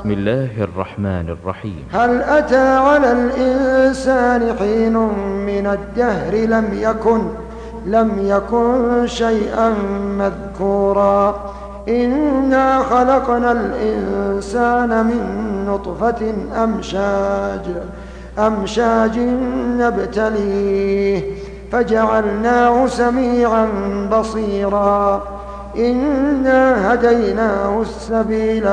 بسم الله الرحمن الرحيم. هل أتى على الإنسان حين من الدهر لم يكن شيئا مذكورا إنا خلقنا الإنسان من نطفة أمشاج نبتليه فجعلناه سميعا بصيرا إنا هديناه السبيل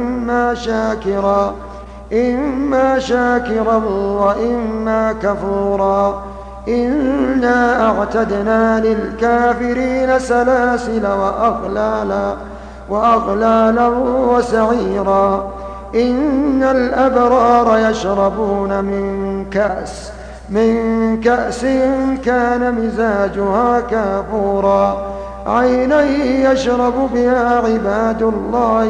إما شاكرا وإما كفورا إنا أعتدنا للكافرين سلاسل وأغلالا وسعيرا إن الأبرار يشربون من كأس كان مزاجها كافورا عينا يشرب بها عباد الله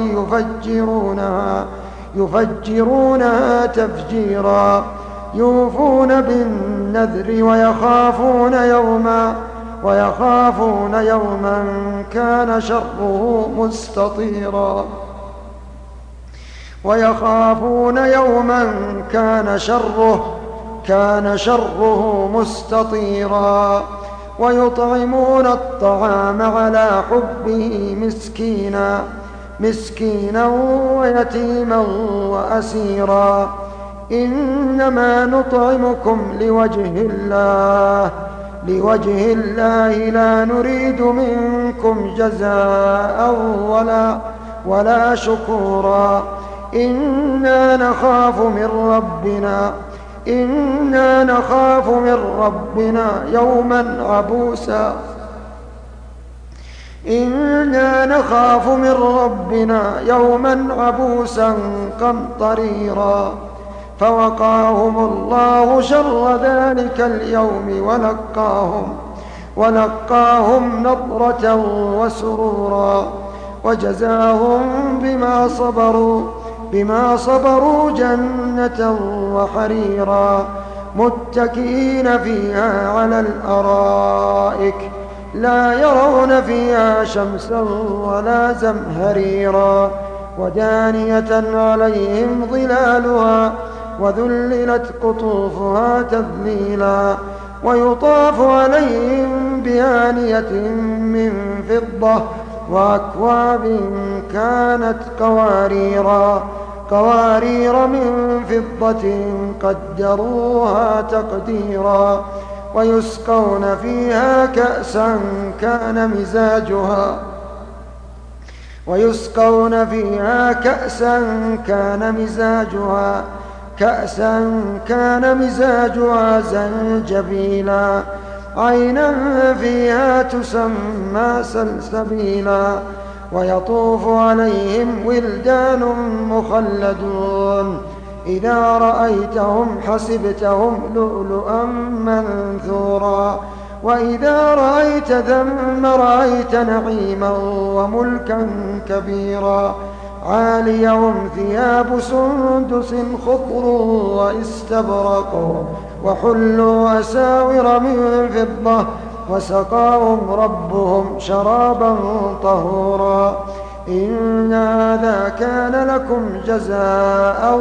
يفجرونها تفجيرا يوفون بالنذر ويخافون يوما كان شره مستطيرا ويطعمون الطعام على حبه مسكينا ويتيما وأسيرا إنما نطعمكم لوجه الله لا نريد منكم جزاء ولا شكورا إنا نخاف من ربنا يوما عبوسا قمطريرا فوقاهم الله شر ذلك اليوم ولقاهم نضرة وسرورا وجزاهم بما صبروا جنة وحريرا متكئين فيها على الأرائك لا يرون فيها شمسا ولا زمهريرا ودانية عليهم ظلالها وذللت قطوفها تذليلا ويطاف عليهم بآنية من فضة وأكواب كانت قوارير من فضة قدروها تقديرا ويسقون فيها كأسا كان مزاجها زنجبيلا عينا فيها تسمى سلسبيلا ويطوف عليهم ولدان مخلدون إذا رأيتهم حسبتهم لؤلؤا منثورا وإذا رأيت ثم رأيت نعيما وملكا كبيرا عاليهم ثياب سندس خضر واستبرق وحلوا أساور من فضة وسقاهم ربهم شرابا طهورا إن هذا كان لكم جزاء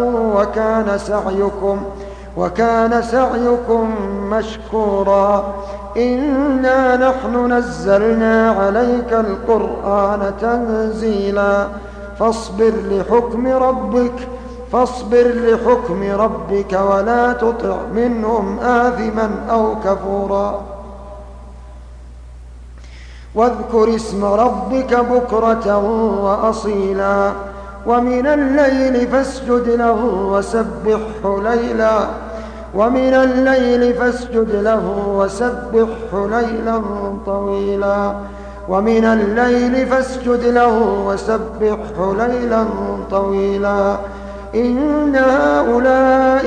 وكان سعيكم مشكورا إنا نحن نزلنا عليك القرآن تنزيلا فاصبر لحكم ربك ولا تطع منهم آثما أو كفورا واذكر اسم ربك بكرة وأصيلا ومن الليل فاسجد له وسبحه ليلا طويلا إن هؤلاء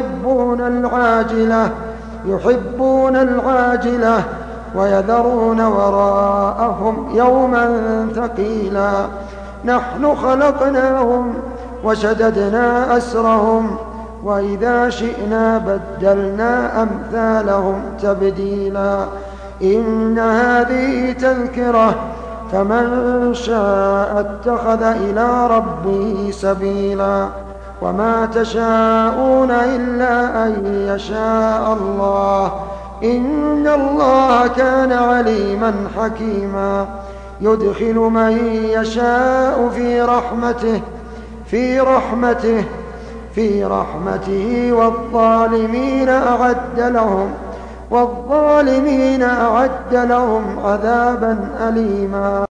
يحبون العاجلة ويذرون وراءهم يوما ثقيلا نحن خلقناهم وشددنا أسرهم وإذا شئنا بدلنا أمثالهم تبديلا إن هذه فمن شاء اتخذ إلى ربه سبيلا وما تشاءون إلا أن يشاء الله إن الله كان عليما حكيما يدخل من يشاء في رحمته والظالمين أعد لهم عذابا أليما.